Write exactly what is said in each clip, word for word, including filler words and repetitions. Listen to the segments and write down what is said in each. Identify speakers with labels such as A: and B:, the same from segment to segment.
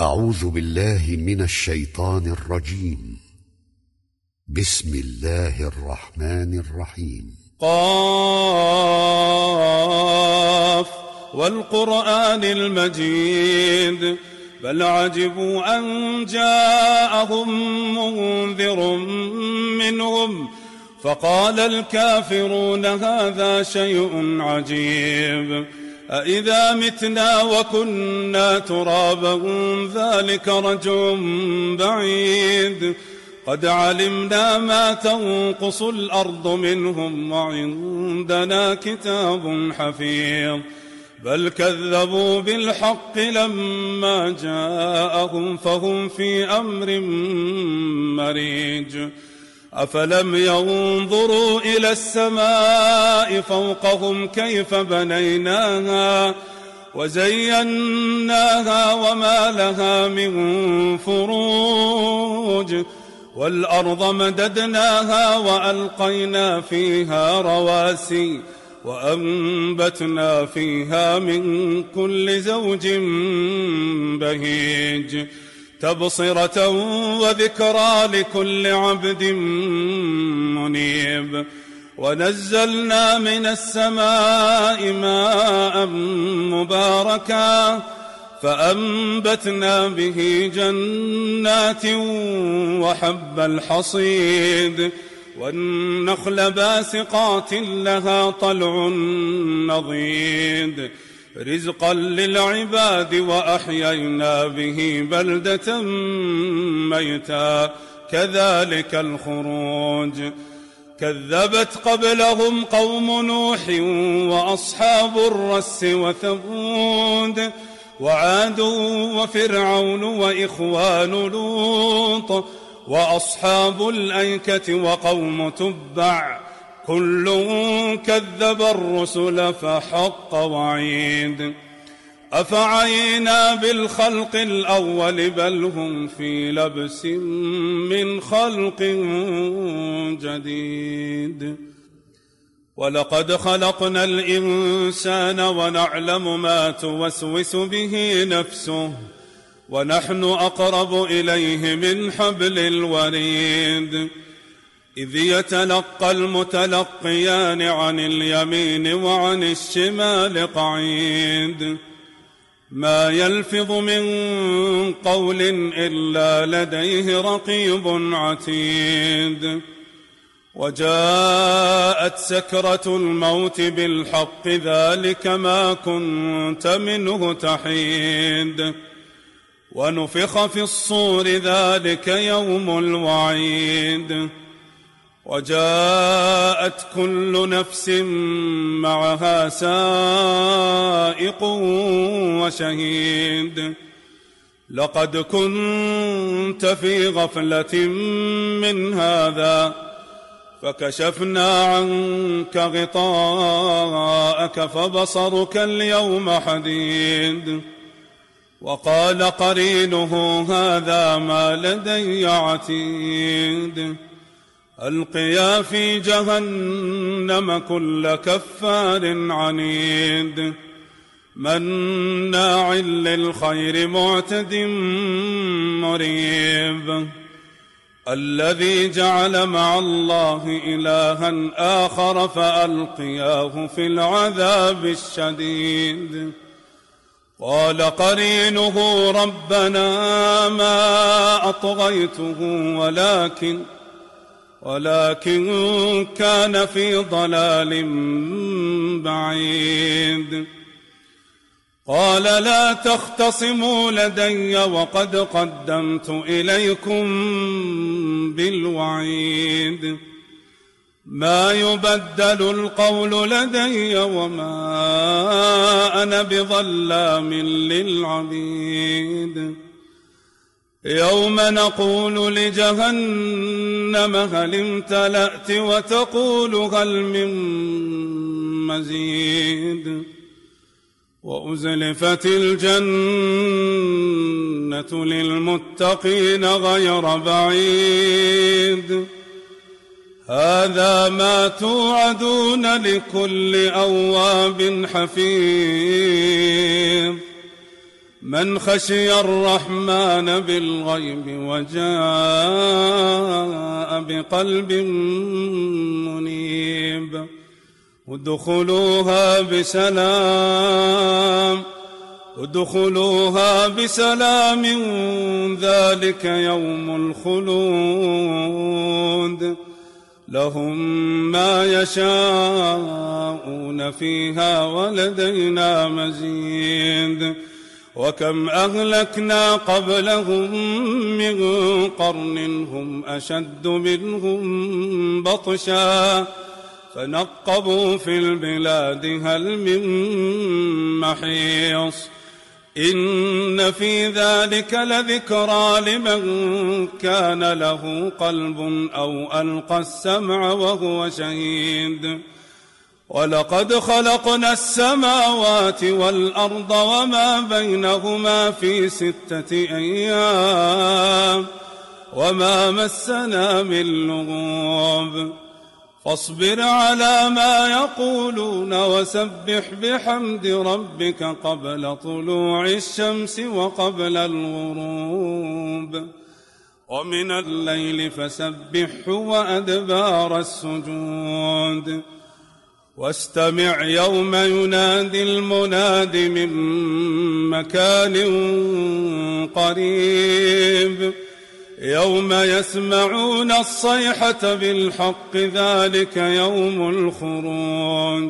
A: أعوذ بالله من الشيطان الرجيم. بسم الله الرحمن الرحيم.
B: قاف والقرآن المجيد بل عجبوا أن جاءهم منذر منهم فقال الكافرون هذا شيء عجيب أإذا متنا وكنا ترابا ذلك رجع بعيد قد علمنا ما تنقص الأرض منهم وعندنا كتاب حفيظ بل كذبوا بالحق لما جاءهم فهم في أمر مريج أفلم ينظروا إلى السماء فوقهم كيف بنيناها وزيناها وما لها من فروج والأرض مددناها وألقينا فيها رواسي وأنبتنا فيها من كل زوج بهيج تبصرة وذكرى لكل عبد منيب ونزلنا من السماء ماء مباركا فأنبتنا به جنات وحب الحصيد والنخل باسقات لها طلع نضيد رزقا للعباد وأحيينا به بلدة ميتا كذلك الخروج كذبت قبلهم قوم نوح وأصحاب الرس وثمود وعاد وفرعون وإخوان لوط وأصحاب الأيكة وقوم تبع كل كذب الرسل فحق وعيد أفعينا بالخلق الأول بل هم في لبس من خلق جديد ولقد خلقنا الإنسان ونعلم ما توسوس به نفسه ونحن أقرب إليه من حبل الوريد إذ يتلقى المتلقيان عن اليمين وعن الشمال قعيد ما يلفظ من قول إلا لديه رقيب عتيد وجاءت سكرة الموت بالحق ذلك ما كنت منه تحيد ونفخ في الصور ذلك يوم الوعيد وجاءت كل نفس معها سائق وشهيد لقد كنت في غفلة من هذا فكشفنا عنك غطاءك فبصرك اليوم حديد وقال قرينه هذا ما لدي عتيد ألقيا في جهنم كل كفار عنيد مناع للخير معتد مريب الذي جعل مع الله إلها آخر فألقياه في العذاب الشديد قال قرينه ربنا ما أطغيته ولكن ولكن كان في ضلال بعيد قال لا تختصموا لدي وقد قدمت إليكم بالوعيد ما يبدل القول لدي وما أنا بظلام للعبيد يوم نقول لجهنم هل امتلأت وتقول هل من مزيد وأزلفت الجنة للمتقين غير بعيد هذا ما توعدون لكل أواب حفيظ من خشي الرحمن بالغيب وجاء بقلب منيب ادخلوها بسلام ادخلوها بسلام ذلك يوم الخلود لهم ما يشاءون فيها ولدينا مزيد وكم أهلكنا قبلهم من قرن هم أشد منهم بطشا فنقبوا في البلاد هل من محيص إن في ذلك لذكرى لمن كان له قلب أو ألقى السمع وهو شهيد ولقد خلقنا السماوات والأرض وما بينهما في ستة أيام وما مسنا من لغوب فاصبر على ما يقولون وسبح بحمد ربك قبل طلوع الشمس وقبل الغروب ومن الليل فسبحه وأدبار السجود واستمع يوم ينادي المناد من مكان قريب يوم يسمعون الصيحة بالحق ذلك يوم الخروج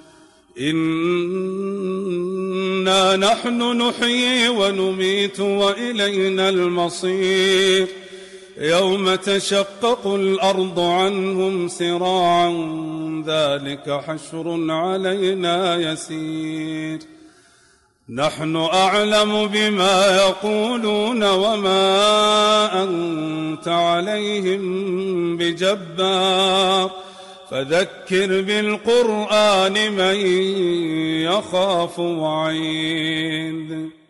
B: إنا نحن نحيي ونميت وإلينا المصير يوم تشقق الأرض عنهم سراعا ذلك حشر علينا يسير نحن أعلم بما يقولون وما أنت عليهم بجبار فذكر بالقرآن من يخاف وعيد